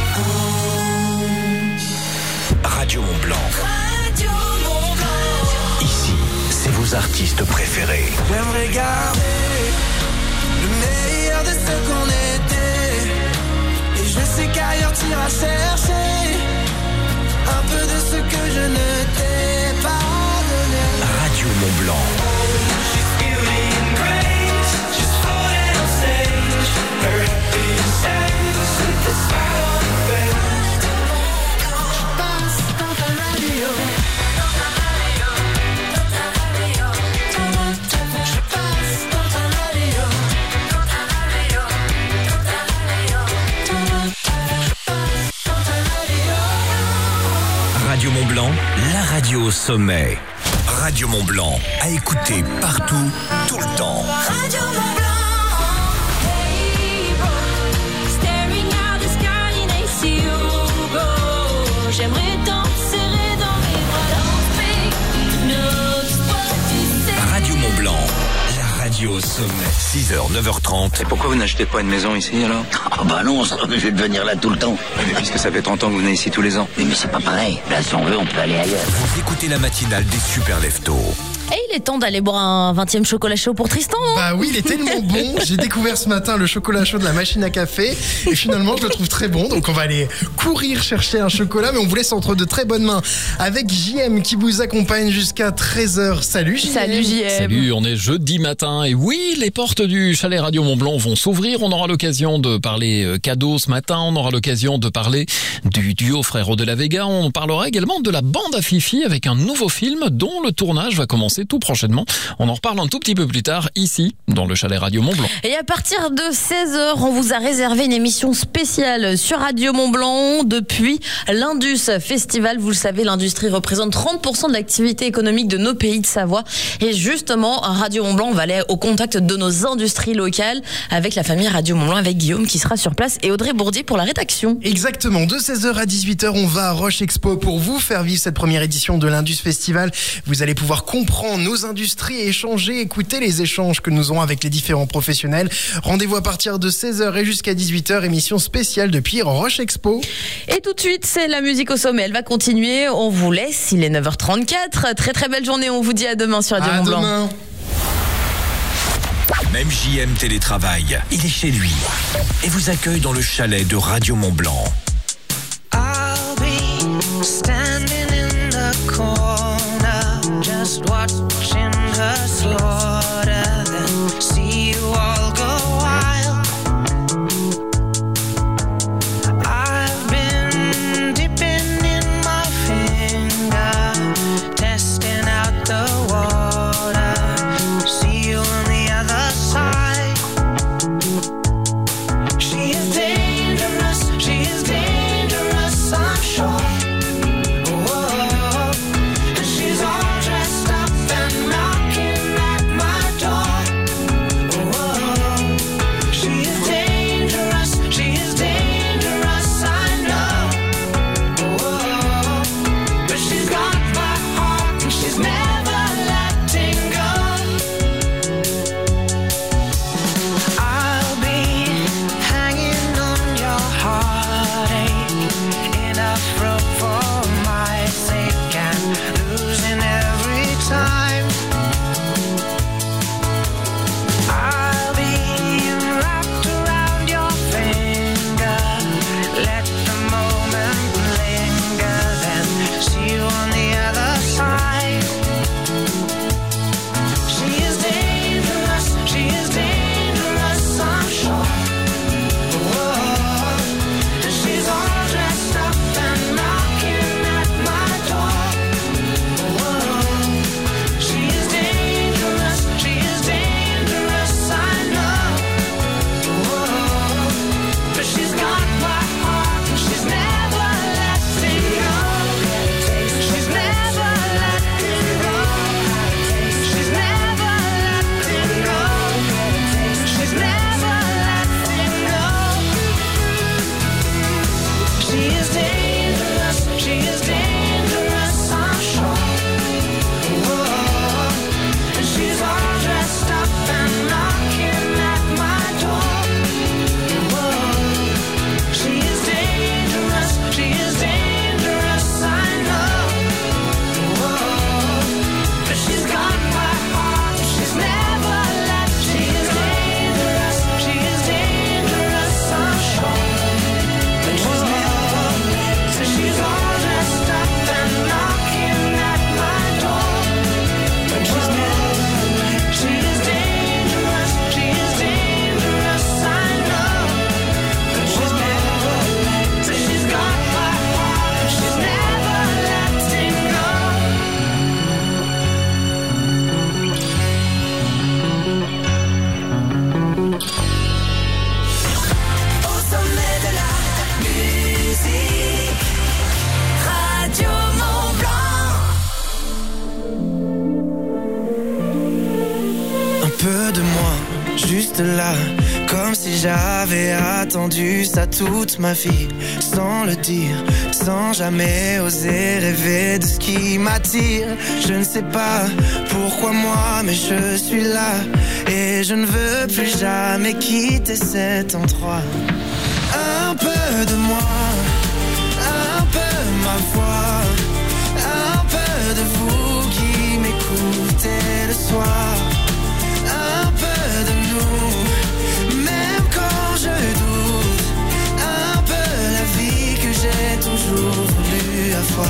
own. Radio Mont-Blanc. Radio Mont-Blanc. Ici, c'est vos artistes préférés. J'aimerais garder le meilleur de ce qu'on était. Et je sais qu'ailleurs t'iras chercher un peu de ce que je ne t'ai pas donné. Radio Mont-Blanc. She's feeling great, she's falling on stage. Her happy sense with the smile on her face. Je passe dans ta radio. Radio Mont-Blanc, la radio au sommet. Radio Mont-Blanc, à écouter partout, tout le temps. Radio Mont-Blanc. Hey bro, staring at the sky in ACU, bro. J'aimerais t'en serrer dans mes bras. Don't speak, knows what you say. Radio Mont-Blanc, la radio au sommet. 6h, 9h30. Et pourquoi vous n'achetez pas une maison ici alors? Ah bah non, on serait obligé de venir là tout le temps. Mais puisque ça fait 30 ans que vous venez ici tous les ans. Oui, mais c'est pas pareil. Là, si on veut, on peut aller ailleurs. Vous écoutez la matinale des super leftos. Et il est temps d'aller boire un 20e chocolat chaud pour Tristan, non? Bah oui, il est tellement bon. J'ai découvert ce matin le chocolat chaud de la machine à café. Et finalement, je le trouve très bon. Donc on va aller courir chercher un chocolat. Mais on vous laisse entre de très bonnes mains avec JM qui vous accompagne jusqu'à 13h. Salut JM. Salut JM. Salut, on est jeudi matin. Et oui, les portes du chalet Radio Mont-Blanc vont s'ouvrir. On aura l'occasion de parler cadeaux ce matin. On aura l'occasion de parler du duo Frérot de la Vega. On parlera également de la bande à Fifi avec un nouveau film dont le tournage va commencer tout prochainement. On en reparle un tout petit peu plus tard ici dans le chalet Radio Mont-Blanc. Et à partir de 16h, on vous a réservé une émission spéciale sur Radio Mont-Blanc depuis l'Indus Festival. Vous le savez, l'industrie représente 30% de l'activité économique de nos pays de Savoie. Et justement, à Radio Mont-Blanc, on va aller au contact de nos industries locales avec la famille Radio Mont-Blanc, avec Guillaume qui sera sur place et Audrey Bourdier pour la rédaction. Exactement, de 16h à 18h, on va à Roche Expo pour vous faire vivre cette première édition de l'Indus Festival. Vous allez pouvoir comprendre nos industries et échanger, écouter les échanges que nous aurons avec les différents professionnels. Rendez-vous à partir de 16h et jusqu'à 18h, émission spéciale depuis Roche Expo. Et tout de suite, c'est la musique au sommet. Elle va continuer. On vous laisse. Il est 9h34. Très très belle journée. On vous dit à demain sur Radio Mont-Blanc. Demain. Même JM télétravaille, il est chez lui et vous accueille dans le chalet de Radio Mont-Blanc. I'll be standing in the corner, just watching her slaughter, then see you all go wild. I've been dipping in my finger, testing out the water, see you on the other side. She is dangerous, she is dangerous, I'm sure. Whoa, and she's all dressed up and knocking at my comme si j'avais attendu ça toute ma vie, sans le dire, sans jamais oser rêver de ce qui m'attire. Je ne sais pas pourquoi moi, mais je suis là, et je ne veux plus jamais quitter cet endroit. Un peu de moi, un peu ma voix, un peu de vous qui m'écoutez le soir, un peu de nous, même quand je doute, un peu la vie que j'ai toujours voulu avoir.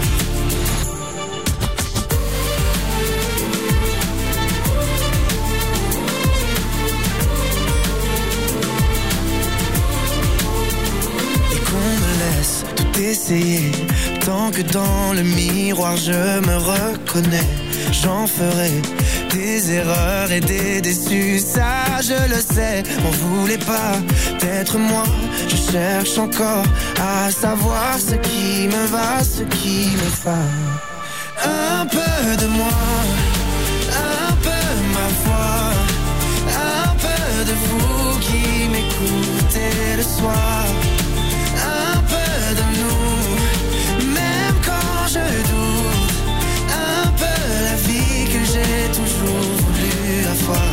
Tout essayer, tant que dans le miroir je me reconnais. J'en ferai des erreurs et des déçus, ça je le sais. M'en voulez pas d'être moi, je cherche encore à savoir ce qui me va, ce qui me va. Un peu de moi, un peu ma voix, un peu de vous qui m'écoutez le soir, un peu de nous, même quand je doute, un peu la vie que j'ai toujours voulu avoir.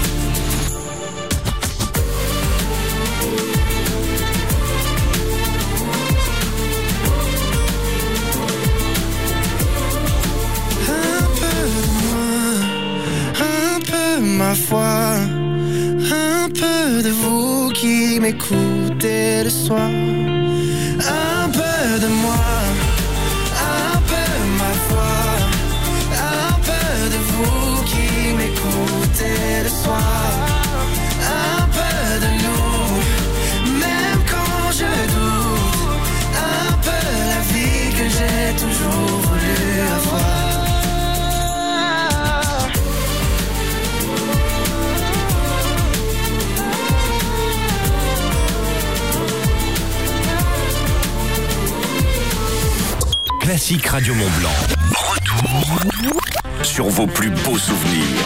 Un peu de moi, un peu ma foi, un peu de vous qui m'écoutez le soir. Un peu de moi, un peu ma voix, un peu de vous qui m'écoutez le soir, un peu de nous, même quand je doute, un peu la vie que j'ai toujours voulu avoir. Classique Radio Mont-Blanc. Retour sur vos plus beaux souvenirs.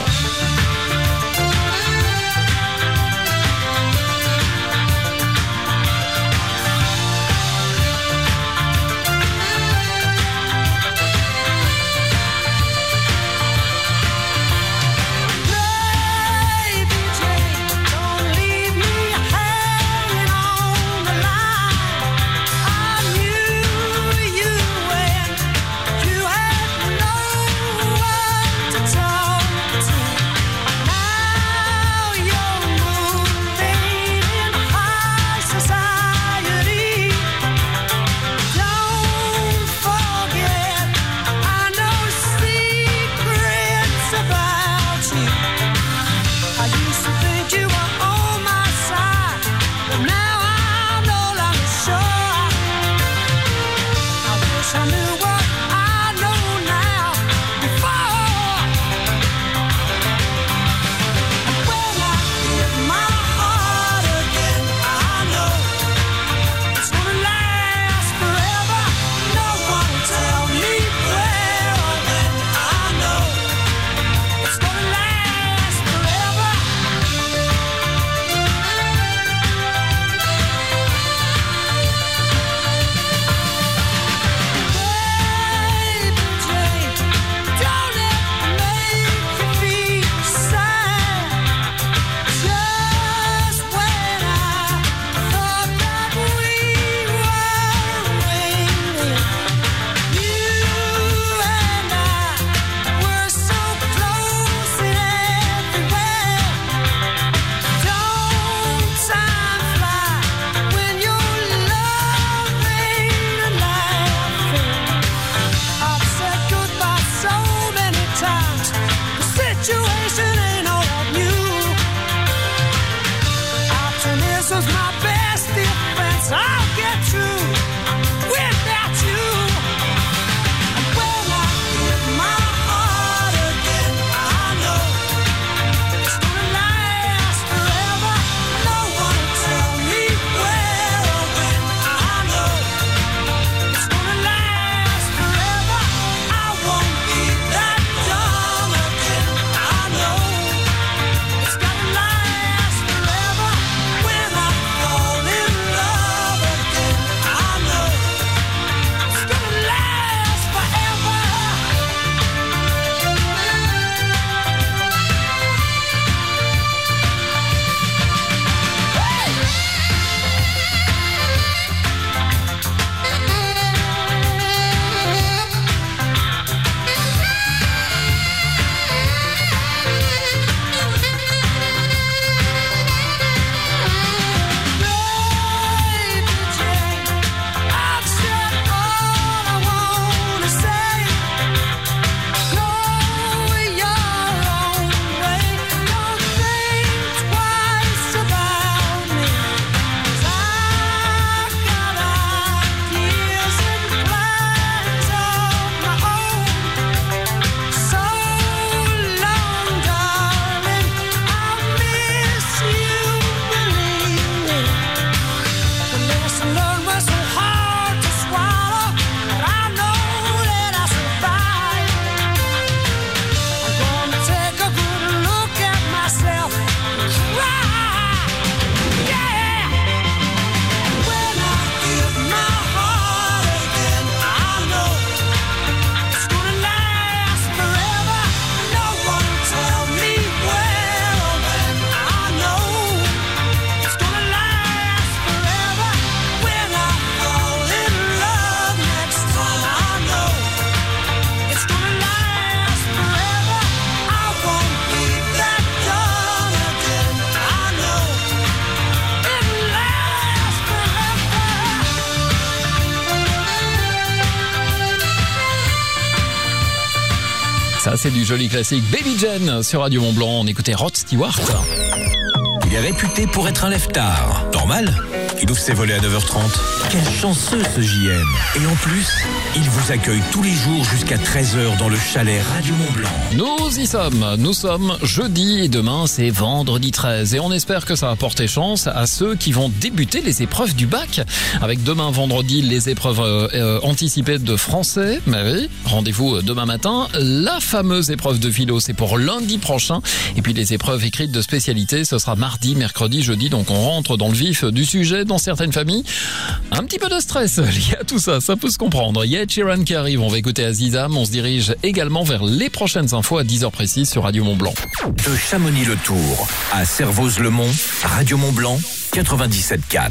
Ça, c'est du joli classique. Baby Jane sur Radio Mont-Blanc. On écoutait Rod Stewart. Il est réputé pour être un lève-tard. Normal. Il ouvre ses volets à 9h30. Quel chanceux ce JM. Et en plus, il vous accueille tous les jours jusqu'à 13h dans le chalet Radio Mont-Blanc. Nous y sommes. Nous sommes jeudi et demain, c'est vendredi 13. Et on espère que ça va porter chance à ceux qui vont débuter les épreuves du bac. Avec demain vendredi, les épreuves anticipées de français. Mais oui, rendez-vous demain matin. La fameuse épreuve de philo, c'est pour lundi prochain. Et puis les épreuves écrites de spécialité, ce sera mardi, mercredi, jeudi. Donc on rentre dans le vif du sujet. Dans certaines familles, un petit peu de stress lié à tout ça, ça peut se comprendre. Il y a Ed Sheeran qui arrive, on va écouter Azizam. On se dirige également vers les prochaines infos à 10h précises sur Radio Mont-Blanc. De Chamonix-le-Tour à Servoz-le-Mont, Radio Mont-Blanc, 97.4.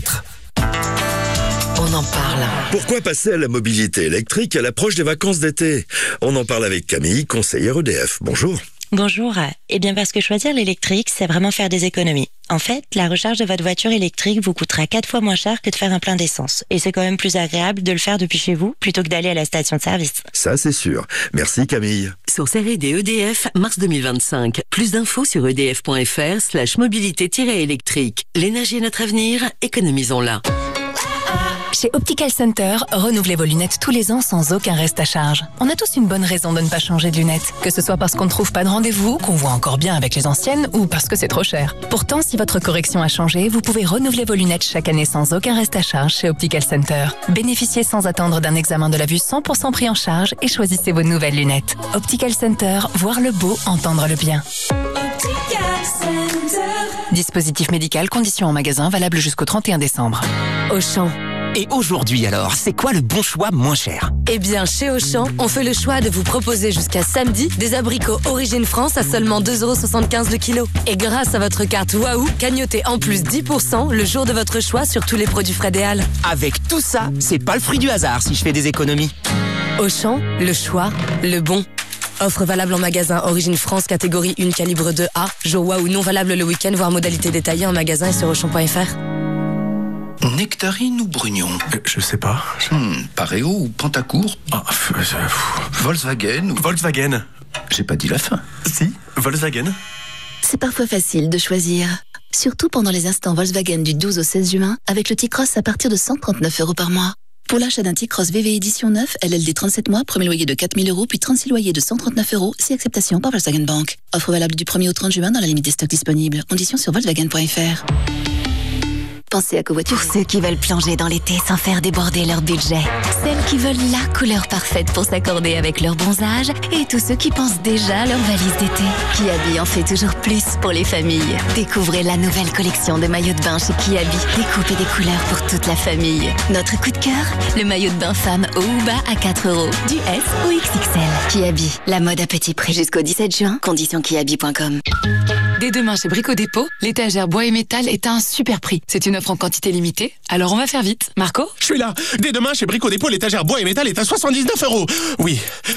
On en parle. Pourquoi passer à la mobilité électrique à l'approche des vacances d'été? On en parle avec Camille, conseillère EDF. Bonjour. Bonjour. Eh bien parce que choisir l'électrique, c'est vraiment faire des économies. En fait, la recharge de votre voiture électrique vous coûtera 4 fois moins cher que de faire un plein d'essence. Et c'est quand même plus agréable de le faire depuis chez vous plutôt que d'aller à la station de service. Ça, c'est sûr. Merci Camille. Source R&D EDF, mars 2025. Plus d'infos sur edf.fr/mobilité-électrique. L'énergie est notre avenir, économisons-la. Chez Optical Center, renouvelez vos lunettes tous les ans sans aucun reste à charge. On a tous une bonne raison de ne pas changer de lunettes. Que ce soit parce qu'on ne trouve pas de rendez-vous, qu'on voit encore bien avec les anciennes, ou parce que c'est trop cher. Pourtant, si votre correction a changé, vous pouvez renouveler vos lunettes chaque année sans aucun reste à charge chez Optical Center. Bénéficiez sans attendre d'un examen de la vue 100% pris en charge et choisissez vos nouvelles lunettes. Optical Center, voir le beau, entendre le bien. Optical Center. Dispositif médical, conditions en magasin, valable jusqu'au 31 décembre. Auchan. Et aujourd'hui alors, c'est quoi le bon choix moins cher? Eh bien, chez Auchan, on fait le choix de vous proposer jusqu'à samedi des abricots Origine France à seulement 2,75€ le kilo. Et grâce à votre carte Waouh, cagnotez en plus 10% le jour de votre choix sur tous les produits Frédéal. Avec tout ça, c'est pas le fruit du hasard si je fais des économies. Auchan, le choix, le bon. Offre valable en magasin Origine France catégorie 1 calibre 2A. Jour Waouh non valable le week-end, voire modalité détaillée en magasin et sur Auchan.fr. Nectarine ou Brugnon? Je sais pas. Pareo ou Pantacourt? Volkswagen ou... Volkswagen. J'ai pas dit la fin. Si, Volkswagen. C'est parfois facile de choisir. Surtout pendant les instants Volkswagen du 12 au 16 juin, avec le T-Cross à partir de 139€ par mois. Pour l'achat d'un T-Cross VV édition 9, LLD 37 mois, premier loyer de 4 000 €, puis 36 loyers de 139€, si acceptation par Volkswagen Bank. Offre valable du 1er au 30 juin dans la limite des stocks disponibles. Conditions sur Volkswagen.fr. Pensez à covoiture. Pour ceux qui veulent plonger dans l'été sans faire déborder leur budget. Celles qui veulent la couleur parfaite pour s'accorder avec leur bronzage. Et tous ceux qui pensent déjà à leur valise d'été. Kiabi en fait toujours plus pour les familles. Découvrez la nouvelle collection de maillots de bain chez Kiabi. Des coupes et des couleurs pour toute la famille. Notre coup de cœur, le maillot de bain femme haut ou bas à 4€. Du S au XXL. Kiabi, la mode à petit prix. Jusqu'au 17 juin, conditions kiabi.com. Dès demain chez Brico Dépôt, l'étagère bois et métal est à un super prix. C'est une offre en quantité limitée, alors on va faire vite. Marco? Je suis là. Dès demain chez Brico Dépôt, l'étagère bois et métal est à 79€. Oui,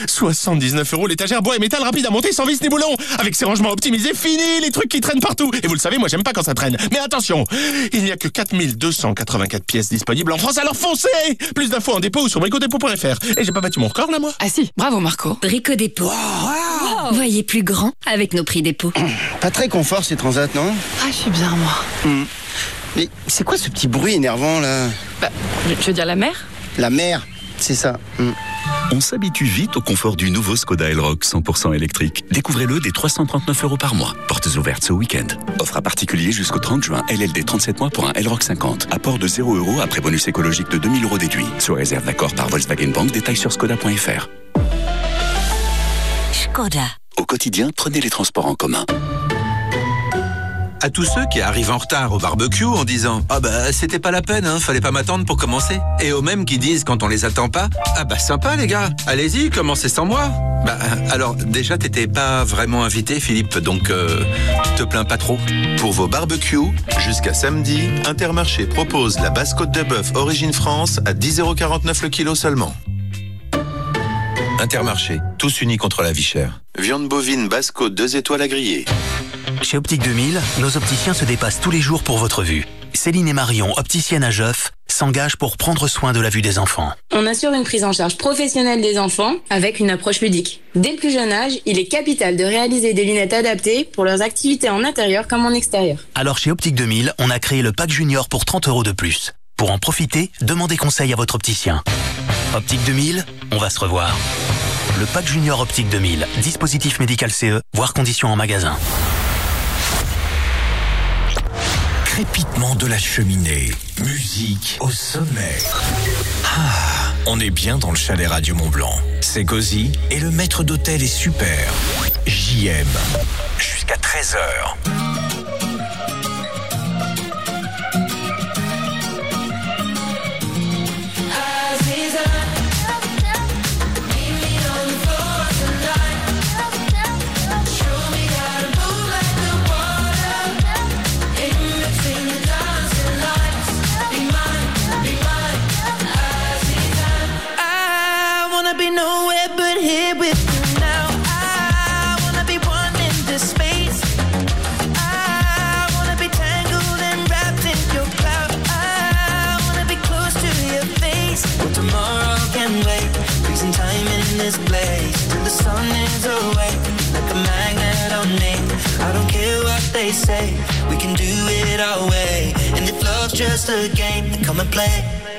79€, l'étagère bois et métal rapide à monter sans vis ni boulon. Avec ses rangements optimisés, fini les trucs qui traînent partout. Et vous le savez, moi j'aime pas quand ça traîne. Mais attention, il n'y a que 4284 pièces disponibles en France, alors foncez! Plus d'infos en dépôt ou sur bricodépôt.fr. Et j'ai pas battu mon record là, moi? Ah si, bravo Marco. Brico Dépôt. Wow. Voyez plus grand avec nos prix dépôt. Pas très confort ces transats, non? Ah, je suis bien moi. Mais c'est quoi ce petit bruit énervant là? Bah, je veux dire la mer? La mer, c'est ça. On s'habitue vite au confort du nouveau Skoda Elroq 100% électrique. Découvrez-le dès 339€ par mois. Portes ouvertes ce week-end. Offre à particulier jusqu'au 30 juin. LLD 37 mois pour un Elroq 50. Apport de 0€ après bonus écologique de 2000€ déduit. Sous réserve d'accord par Volkswagen Bank. Détails sur skoda.fr. Skoda. Au quotidien, prenez les transports en commun. À tous ceux qui arrivent en retard au barbecue en disant « Ah bah c'était pas la peine, hein, fallait pas m'attendre pour commencer ». Et aux mêmes qui disent quand on les attend pas « Ah bah sympa les gars, allez-y, commencez sans moi ». Bah alors déjà t'étais pas vraiment invité Philippe, donc te plains pas trop. Pour vos barbecues, jusqu'à samedi, Intermarché propose la basse côte de bœuf Origine France à 10,49€ le kilo seulement. Intermarché, tous unis contre la vie chère. Viande bovine basse côte 2 étoiles à griller. Chez Optique 2000, nos opticiens se dépassent tous les jours pour votre vue. Céline et Marion, opticiennes à Geoff, s'engagent pour prendre soin de la vue des enfants. On assure une prise en charge professionnelle des enfants avec une approche ludique. Dès le plus jeune âge, il est capital de réaliser des lunettes adaptées pour leurs activités en intérieur comme en extérieur. Alors chez Optique 2000, on a créé le pack junior pour 30 € de plus. Pour en profiter, demandez conseil à votre opticien. Optique 2000, on va se revoir. Le pack junior Optique 2000, dispositif médical CE, voire conditions en magasin. Crépitement de la cheminée, musique au sommet. Ah, on est bien dans le chalet Radio Mont-Blanc. C'est cosy et le maître d'hôtel est super. JM, jusqu'à 13h. Be nowhere but here with you now. I wanna be one in this space. I wanna be tangled and wrapped in your cloud. I wanna be close to your face. Well, tomorrow can wait. Freezing time in this place till the sun is away. Like a magnet on me. I don't care what they say. We can do it our way. And if love's just a game, then come and play.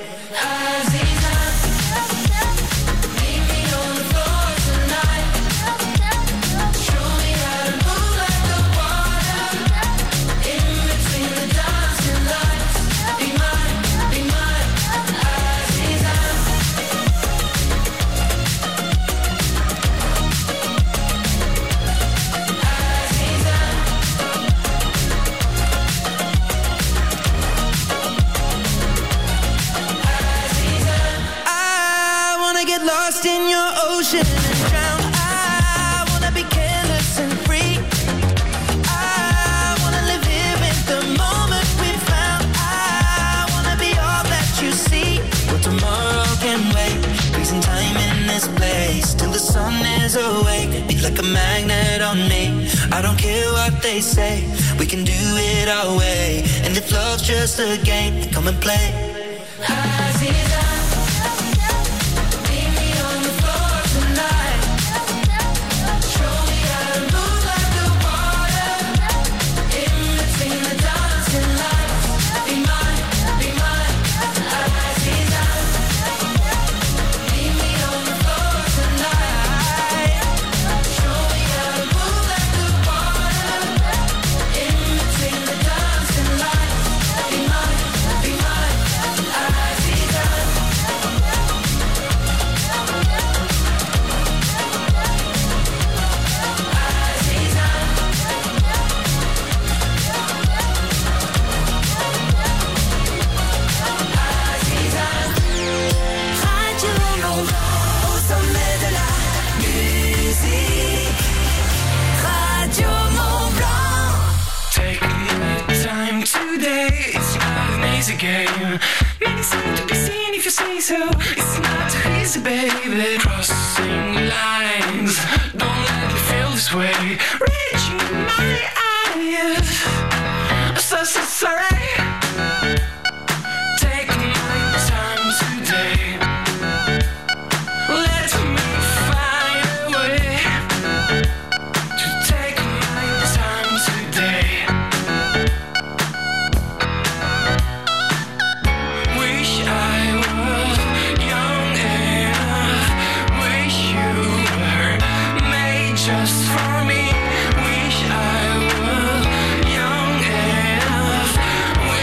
Lost in your ocean and drown. I wanna be careless and free. I wanna live here in the moment we found. I wanna be all that you see. Well, tomorrow can wait. Freezing time in this place till the sun is awake. Be like a magnet on me. I don't care what they say. We can do it our way. And if love's just a game, then come and play. Game. Make it seem to be seen if you say so. It's not too easy, baby. Crossing lines, don't let me feel this way. Reaching my eyes, so sorry. Take my time today. Let me find a way to take my time today. Just for me, wish I were young enough.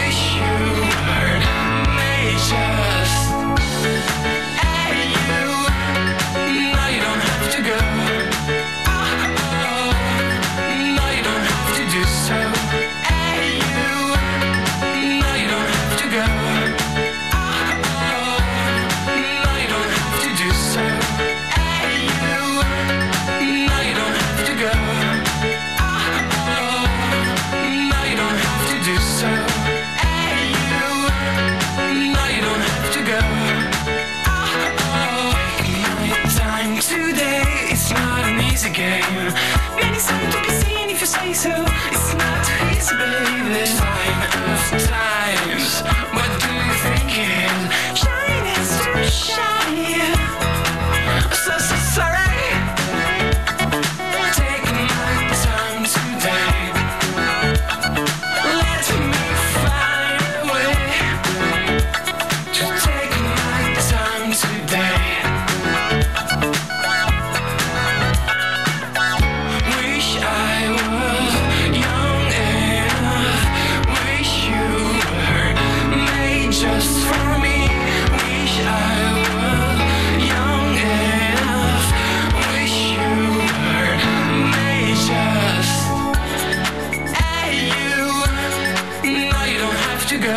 to go.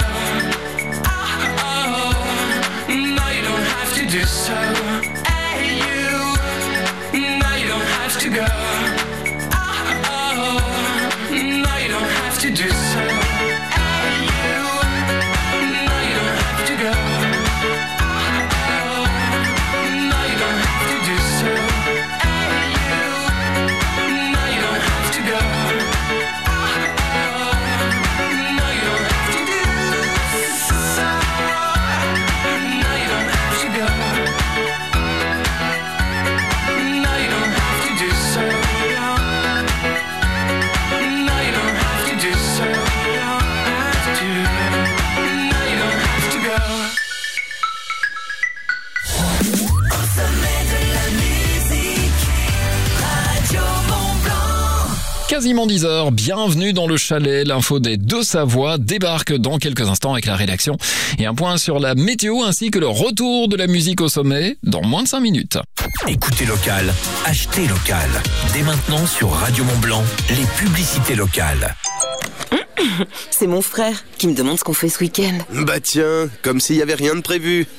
Oh, no, you don't have to do so. Hey, you. No, you don't have to go. Oh, no, you don't have to do so. Hey, you. No, you don't have to go. Oh, no, you don't have to do so. Hey, you. No, you don't have to go. Quasiment 10h, bienvenue dans le chalet. L'info des Deux-Savoie débarque dans quelques instants avec la rédaction et un point sur la météo ainsi que le retour de la musique au sommet dans moins de 5 minutes. Écoutez local, achetez local. Dès maintenant sur Radio Mont-Blanc, les publicités locales. C'est mon frère qui me demande ce qu'on fait ce week-end. Bah tiens, comme s'il y avait rien de prévu.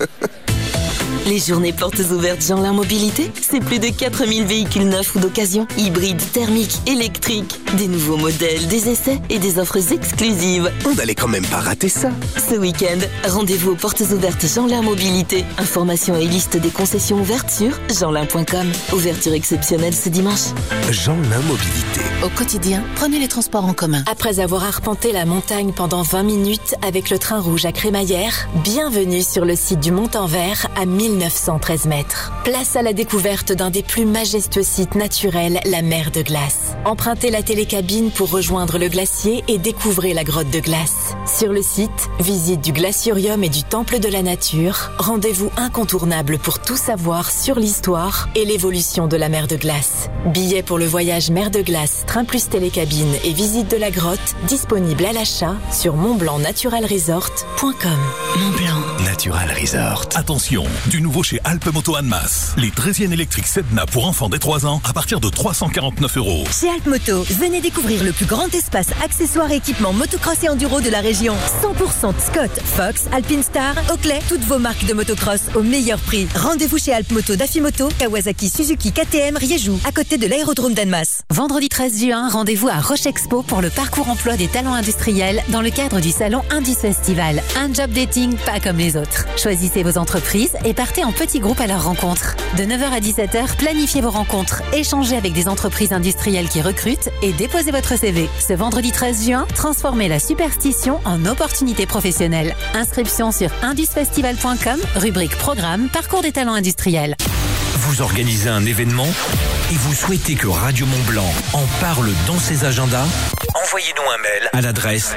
Les journées portes ouvertes Jeanlin Mobilité, c'est plus de 4000 véhicules neufs ou d'occasion, hybrides, thermiques, électriques, des nouveaux modèles, des essais et des offres exclusives. On n'allait quand même pas rater ça. Ce week-end, rendez-vous aux portes ouvertes Jeanlin Mobilité. Information et liste des concessions ouvertes sur jeanlin.com. Ouverture exceptionnelle ce dimanche. Jeanlin Mobilité. Au quotidien, prenez les transports en commun. Après avoir arpenté la montagne pendant 20 minutes avec le train rouge à Crémaillère, bienvenue sur le site du Montenvert à 1913 mètres. Place à la découverte d'un des plus majestueux sites naturels, la mer de glace. Empruntez la télécabine pour rejoindre le glacier et découvrez la grotte de glace. Sur le site, visite du glaciurium et du temple de la nature. Rendez-vous incontournable pour tout savoir sur l'histoire et l'évolution de la mer de glace. Billets pour le voyage mer de glace, train plus télécabine et visite de la grotte disponible à l'achat sur montblancnaturalresort.com. Montblanc Natural Resort. Attention, du nouveau chez Alpemoto Annemasse. Les draisiennes électriques Sedna pour enfants dès 3 ans à partir de 349 €. Chez Alpemoto, venez découvrir le plus grand espace accessoires et équipements motocross et enduro de la région. 100% Scott, Fox, Alpine Star, Oakley, toutes vos marques de motocross au meilleur prix. Rendez-vous chez Alpemoto d'Afimoto, Kawasaki, Suzuki, KTM, Riejou, à côté de l'aérodrome d'Annemasse. Vendredi 13 juin, rendez-vous à Roche Expo pour le parcours emploi des talents industriels dans le cadre du salon Indus Festival. Un job dating pas comme les autres. Choisissez vos entreprises et partez en petits groupes à leur rencontre. De 9h à 17h, planifiez vos rencontres, échangez avec des entreprises industrielles qui recrutent et déposez votre CV. Ce vendredi 13 juin, transformez la superstition en opportunité professionnelle. Inscription sur indusfestival.com, rubrique programme, parcours des talents industriels. Vous organisez un événement et vous souhaitez que Radio Mont-Blanc en parle dans ses agendas? Envoyez-nous un mail à l'adresse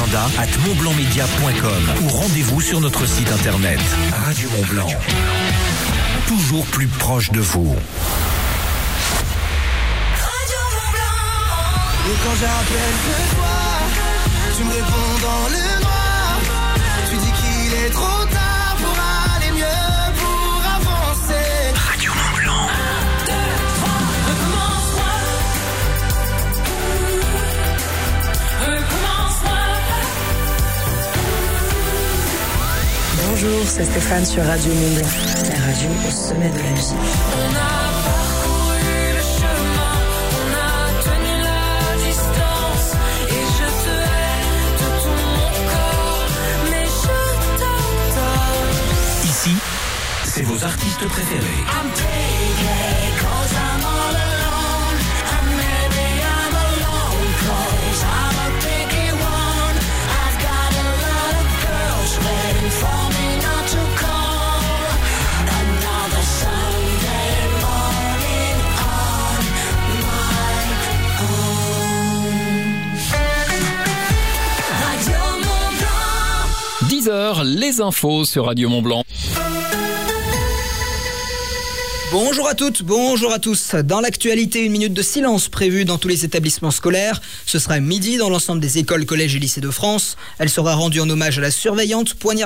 agenda@montblancmedia.com ou rendez-vous sur notre site internet. Radio Mont-Blanc, toujours plus proche de vous. Et quand j'appelle ce soir, tu me réponds dans le noir. Tu dis qu'il est trop tard pour aller mieux, pour avancer. Radio Mont-Blanc. 1, 2, 3, recommence-moi. Recommence-moi. Bonjour, c'est Stéphane sur Radio Mont-Blanc, la radio au sommet de la musique. On a parcouru le chemin, on a tenu la distance, et je te hais de tout mon corps, mais je t'adore. Ici, c'est vos artistes préférés. I'm taken 'cause I'm all alone, and maybe I'm alone 'cause I'm a picky one. I've got a lot of girls waiting for me not to call. Another Sunday morning on my own. Radio Mont-Blanc. 10h, les infos sur Radio Mont-Blanc. Bonjour à toutes, bonjour à tous. Dans l'actualité, une minute de silence prévue dans tous les établissements scolaires. Ce sera midi dans l'ensemble des écoles, collèges et lycées de France. Elle sera rendue en hommage à la surveillante poignardée